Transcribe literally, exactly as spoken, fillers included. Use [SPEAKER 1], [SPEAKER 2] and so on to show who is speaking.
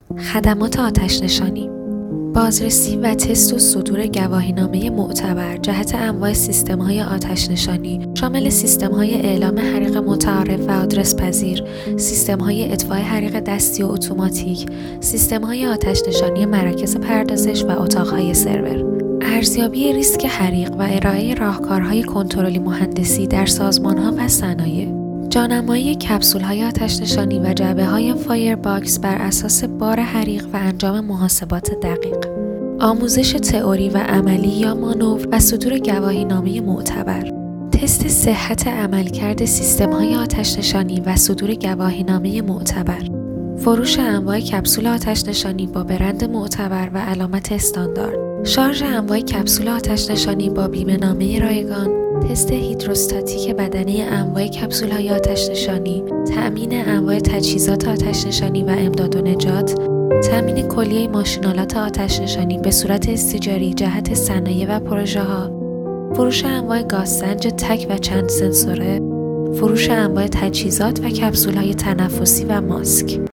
[SPEAKER 1] خدمات آتش‌نشانی، بازرسی و تست و صدور گواهینامه معتبر جهت انواع سیستم‌های آتش‌نشانی شامل سیستم‌های اعلام حریق متعارف و آدرس پذیر، سیستم‌های اطفاء حریق دستی و اتوماتیک، سیستم‌های آتش‌نشانی مراکز پردازش و اتاق‌های سرور. ارزیابی ریسک حریق و ارائه راهکارهای کنترلی مهندسی در سازمان‌ها و صنایع. جانمایی کپسول‌های آتش‌نشانی و جعبه‌های فایر باکس بر اساس بار حریق و انجام محاسبات دقیق. آموزش تئوری و عملی یا مانور و صدور گواهینامه معتبر. تست صحت عملکرد سیستم‌های آتش‌نشانی و صدور گواهینامه معتبر. فروش انواع کپسول آتش‌نشانی با برند معتبر و علامت استاندارد. شارژ انواع کپسول آتش‌نشانی با بیمه‌نامه رایگان. تست هیدروستاتیک بدنه انواع کپسول‌های آتش‌نشانی، تأمین انواع تجهیزات آتش‌نشانی و امداد و نجات، تأمین کلیه ماشین‌آلات آتش‌نشانی به صورت استیجاری جهت صنایع و پروژه‌ها، فروش انواع گازسنج تک و چند سنسوره، فروش انواع تجهیزات و کپسول‌های تنفسی و ماسک.